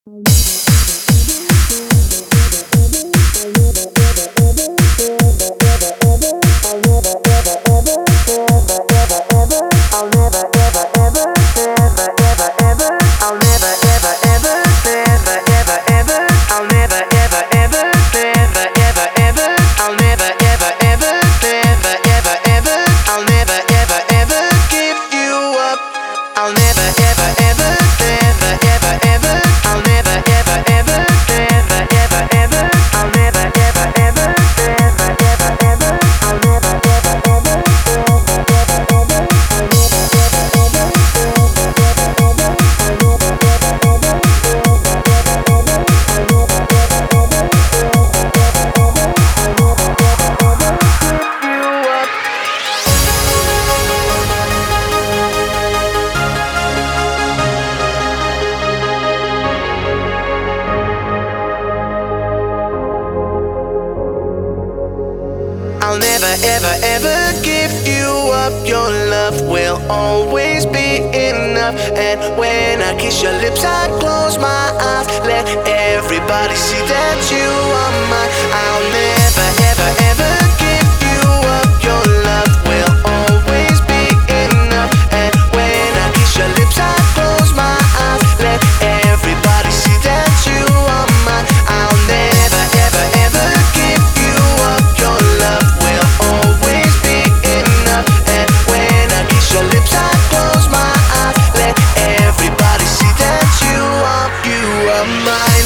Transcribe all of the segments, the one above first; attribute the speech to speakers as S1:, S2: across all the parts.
S1: I'll never, ever, ever give you up. Your love will always be enough. And when I kiss your lips, I close my eyes. Let everybody see that you are mine. I'll never, ever, ever give you up. Your love will always be enough. And when I kiss your lips, I close my eyes. Let everybody see that you are mine. I'll never, ever, ever give you up. Your love will always be enough. And when I kiss your lips, I close my eyes. Let everybody see that you are mine.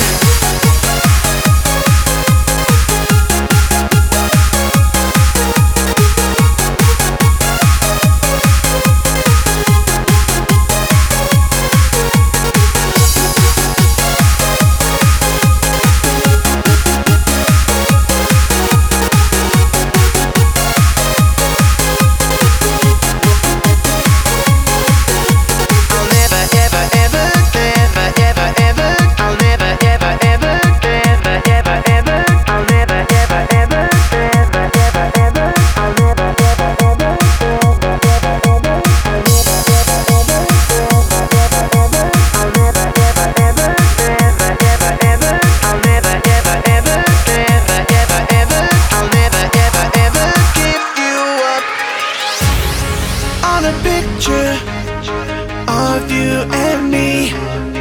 S1: On a picture of you and me,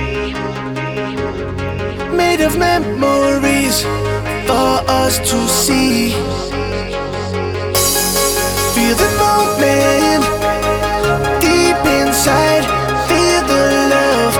S1: made of memories for us to see. Feel the moment deep inside. Feel the love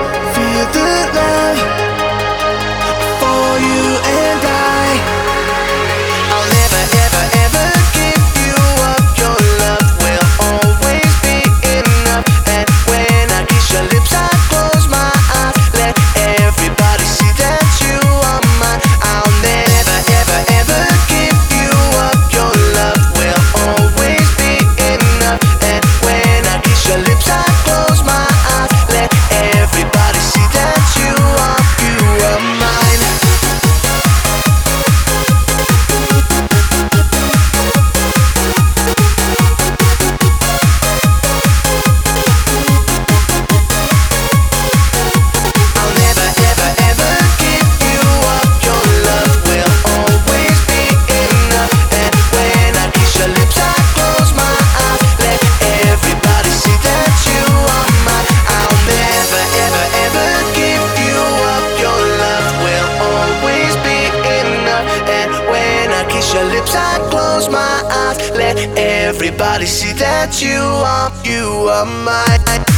S1: for you and I. I'll never, ever, ever give you up. Your love will always be enough. And when I kiss your lips, I close my eyes. Let everybody see that you are mine. I'll never, ever, ever give you up. Your love will always be enough. And when I kiss your lips, I close my eyes. Let everybody see that you are mine. I'll never, ever, ever give you up. Your love will always be enough. And when I kiss your lips, I close my eyes. Let everybody see that you are mine. I'll never, ever, ever give you up. Your love will always be enough. And when I kiss your lips, I close my eyes. Let everybody see that you are mine.